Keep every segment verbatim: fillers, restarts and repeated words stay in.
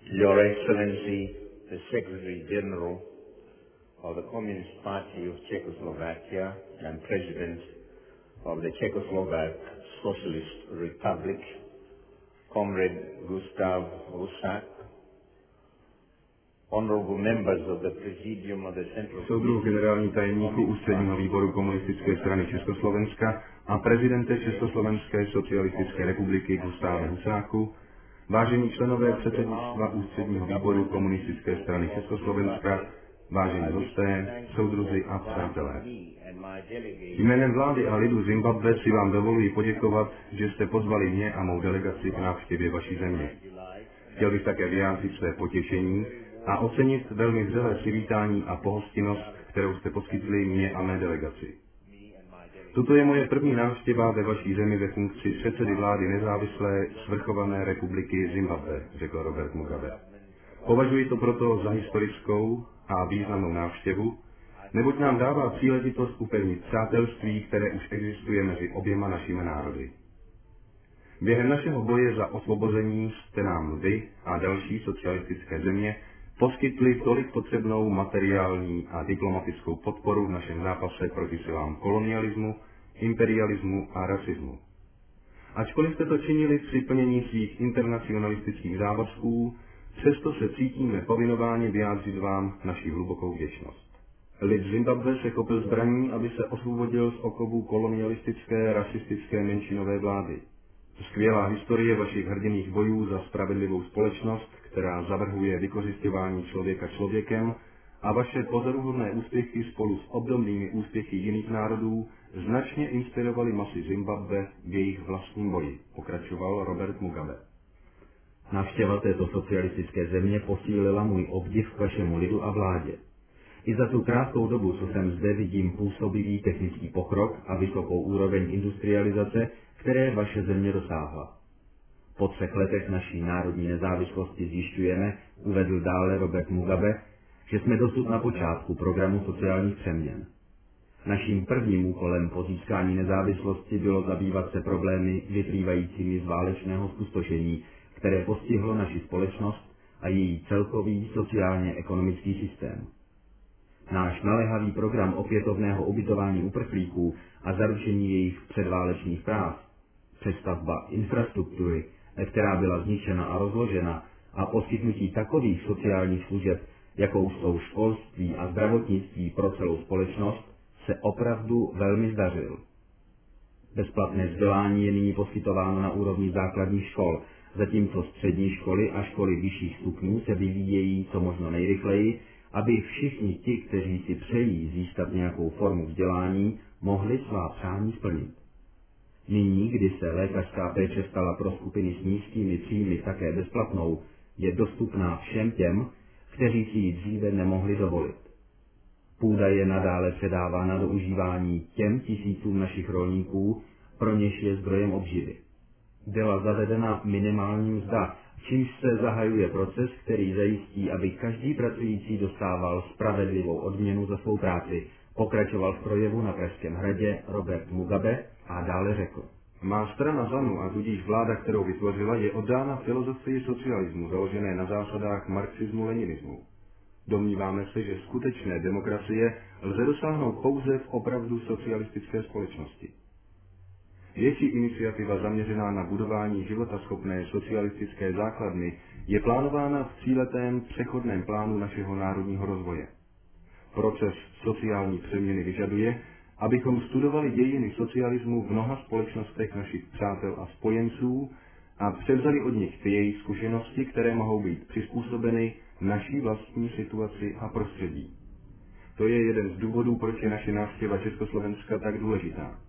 Your Excellency, the Secretary General of the Communist Party of Czechoslovakia and President of the Czechoslovak Socialist Republic, Comrade Gustav Husak, honorable members of the Presidium of the Central Soudruhu generální tajemníku Ústředního výboru Komunistické strany Československa a prezidente Československé socialistické republiky Gustáve Husáku, vážení členové předsednictva Ústředního výboru Komunistické strany Československa, vážení hosté, soudruzi a přátelé. Jménem vlády a lidu Zimbabwe si vám dovoluji poděkovat, že jste pozvali mě a mou delegaci k návštěvě vaší země. Chtěl bych také vyjádřit své potěšení a ocenit velmi vřelé přivítání a pohostinnost, kterou jste poskytli mě a mé delegaci. Toto je moje první návštěva ve vaší zemi ve funkci předsedy vlády nezávislé svrchované republiky Zimbabwe, řekl Robert Mugabe. Považuji to proto za historickou a významnou návštěvu, neboť nám dává příležitost upevnit přátelství, které už existuje mezi oběma našimi národy. Během našeho boje za osvobození jste nám vy a další socialistické země poskytli tolik potřebnou materiální a diplomatickou podporu v našem zápase proti silám kolonialismu, imperialismu a rasismu. Ačkoliv jste to činili při plnění svých internacionalistických závazků, přesto se cítíme povinováni vyjádřit vám naši hlubokou vděčnost. Lid Zimbabwe se chopil zbraní, aby se osvobodil z okovů kolonialistické, rasistické menšinové vlády. Skvělá historie vašich hrdinných bojů za spravedlivou společnost, která zavrhuje vykořisťování člověka člověkem, a vaše pozoruhodné úspěchy spolu s obdobnými úspěchy jiných národů značně inspirovaly masy Zimbabwe v jejich vlastním boji, pokračoval Robert Mugabe. Návštěva této socialistické země posílila můj obdiv k vašemu lidu a vládě. I za tu krátkou dobu, co jsem zde, vidím působivý technický pokrok a vysokou úroveň industrializace, které vaše země dosáhla. Po třech letech naší národní nezávislosti zjišťujeme, uvedl dále Robert Mugabe, že jsme dosud na počátku programu sociálních přeměn. Naším prvním úkolem po získání nezávislosti bylo zabývat se problémy vyplývajícími z válečného zpustošení, které postihlo naši společnost a její celkový sociálně-ekonomický systém. Náš naléhavý program opětovného ubytování uprchlíků a zaručení jejich předválečných práv, přestavba infrastruktury, která byla zničena a rozložena, a poskytnutí takových sociálních služeb, jakou jsou školství a zdravotnictví pro celou společnost, se opravdu velmi zdařil. Bezplatné vzdělání je nyní poskytováno na úrovni základních škol, zatímco střední školy a školy vyšších stupňů se vyvíjejí co možno nejrychleji, aby všichni ti, kteří si přejí získat nějakou formu vzdělání, mohli svá přání splnit. Nyní, kdy se lékařská péče stala pro skupiny s nízkými příjmy také bezplatnou, je dostupná všem těm, kteří si ji dříve nemohli dovolit. Půda je nadále předávána do užívání těm tisícům našich rolníků, pro něž je zdrojem obživy. Byla zavedena minimální mzda, čímž se zahajuje proces, který zajistí, aby každý pracující dostával spravedlivou odměnu za svou práci, pokračoval v projevu na Pražském hradě Robert Mugabe a dále řekl. Má strana ZANU a tudíž vláda, kterou vytvořila, je oddána filozofii socialismu založené na zásadách marxismu-leninismu. Domníváme se, že skutečné demokracie lze dosáhnout pouze v opravdu socialistické společnosti. Větší iniciativa zaměřená na budování životaschopné socialistické základny je plánována v tříletém přechodném plánu našeho národního rozvoje. Proces sociální přeměny vyžaduje, abychom studovali dějiny socialismu v mnoha společnostech našich přátel a spojenců a převzali od nich ty jejich zkušenosti, které mohou být přizpůsobeny naší vlastní situaci a prostředí. To je jeden z důvodů, proč je naše návštěva Československa tak důležitá.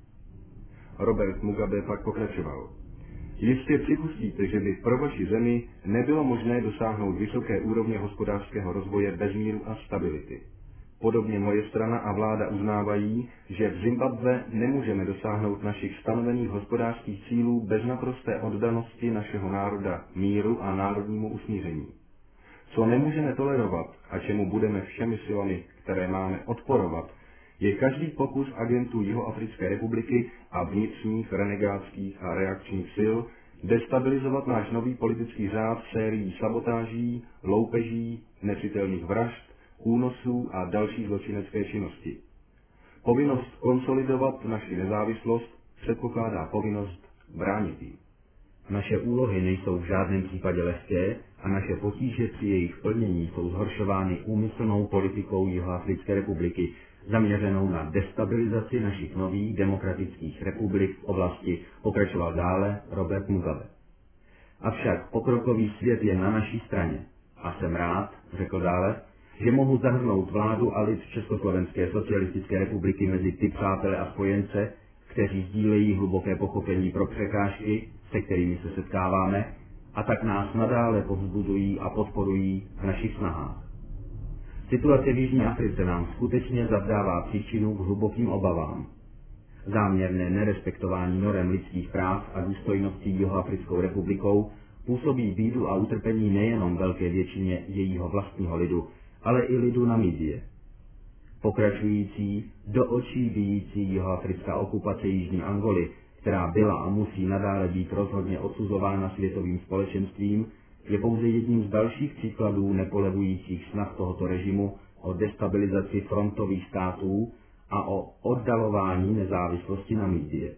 Robert Mugabe pak pokračoval. Jistě připustíte, že by pro vaši zemi nebylo možné dosáhnout vysoké úrovně hospodářského rozvoje bez míru a stability. Podobně moje strana a vláda uznávají, že v Zimbabwe nemůžeme dosáhnout našich stanovených hospodářských cílů bez naprosté oddanosti našeho národa míru a národnímu usmíření. Co nemůžeme tolerovat a čemu budeme všemi silami, které máme, odporovat, je každý pokus agentů Jihoafrické republiky a vnitřních renegátských a reakčních sil destabilizovat náš nový politický řád sérií sabotáží, loupeží, nepřijatelných vražd, únosů a další zločinecké činnosti. Povinnost konsolidovat naši nezávislost předpokládá povinnost bránit ji. Naše úlohy nejsou v žádném případě lehké a naše potíže při jejich plnění jsou zhoršovány úmyslnou politikou Jihoafrické republiky, zaměřenou na destabilizaci našich nových demokratických republik v oblasti, pokračoval dále Robert Mugabe. Avšak pokrokový svět je na naší straně. A jsem rád, řekl dále, že mohu zahrnout vládu a lid Československé socialistické republiky mezi ty přátele a spojence, kteří sdílejí hluboké pochopení pro překážky, se kterými se setkáváme, a tak nás nadále povzbuzují a podporují v našich snahách. Situace v Jižní Africe nám skutečně zavdává příčinu k hlubokým obavám. Záměrné nerespektování norem lidských práv a důstojnosti Jihoafrickou republikou působí bídu a utrpení nejenom velké většině jejího vlastního lidu, ale i lidu Namibie. Pokračující, do očí bijící jihoafrická okupace Jižní Angoly, která byla a musí nadále být rozhodně odsuzována světovým společenstvím, je pouze jedním z dalších příkladů nepolevujících snah tohoto režimu o destabilizaci frontových států a o oddalování nezávislosti Namibie.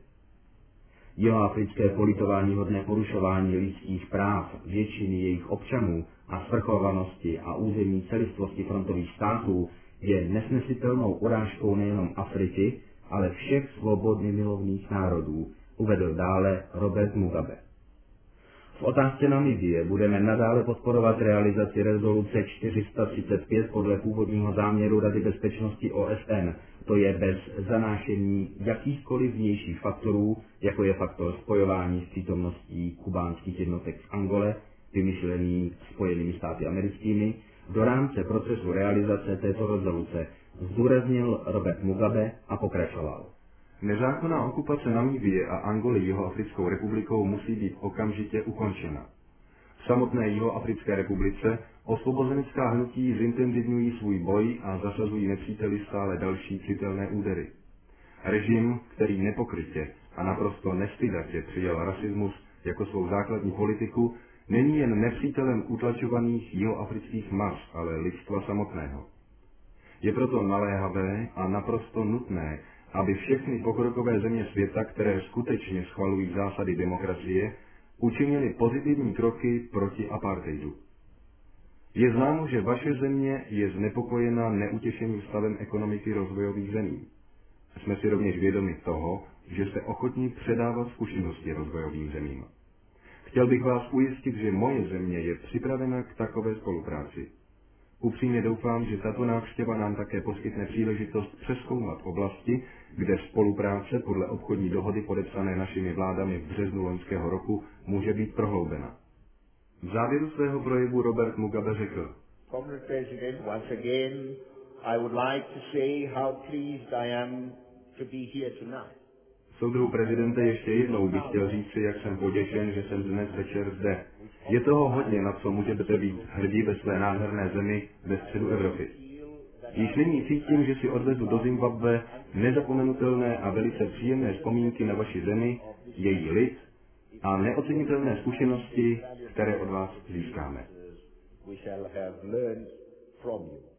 Jihoafrické politováníhodné porušování lidských práv většiny jejich občanů a svrchovanosti a územní celistvosti frontových států je nesnesitelnou urážkou nejenom Afriky, ale všech svobodně milovných národů, uvedl dále Robert Mugabe. V otázce Namibie budeme nadále podporovat realizaci rezoluce čtyři sta třicet pět podle původního záměru Rady bezpečnosti O S N, to je bez zanášení jakýchkoliv vnějších faktorů, jako je faktor spojování s přítomností kubánských jednotek v Angole, vymyšlený Spojenými státy americkými, do rámce procesu realizace této rezoluce, zdůraznil Robert Mugabe a pokračoval. Nezákonná okupace Namibie a Angoly Jihoafrickou republikou musí být okamžitě ukončena. V samotné Jihoafrické republice osvobozenecká hnutí zintenzivňují svůj boj a zasazují nepříteli stále další citelné údery. Režim, který nepokrytě a naprosto nestydatě přijal rasismus jako svou základní politiku, není jen nepřítelem utlačovaných jihoafrických mas, ale lidstva samotného. Je proto naléhavé a naprosto nutné, aby všechny pokrokové země světa, které skutečně schvalují zásady demokracie, učinili pozitivní kroky proti apartheidu. Je známo, že vaše země je znepokojena neutěšeným stavem ekonomiky rozvojových zemí. Jsme si rovněž vědomi toho, že jste ochotní předávat zkušenosti rozvojovým zemím. Chtěl bych vás ujistit, že moje země je připravena k takové spolupráci. Upřímně doufám, že tato návštěva nám také poskytne příležitost přezkoumat oblasti, kde spolupráce podle obchodní dohody podepsané našimi vládami v březnu loňského roku může být prohloubena. V závěru svého projevu Robert Mugabe řekl: Comrade President, once again, I would like to say how pleased I am to be here tonight. Soudruhu prezidente, ještě jednou bych chtěl říci, jak jsem potěšen, že jsem dnes večer zde. Je toho hodně, na co můžete být hrdí ve své nádherné zemi ve středu Evropy. Již nyní cítím, že si odvezu do Zimbabwe nezapomenutelné a velice příjemné vzpomínky na vaši zemi, její lid a neocenitelné zkušenosti, které od vás získáme. We shall have learned from you.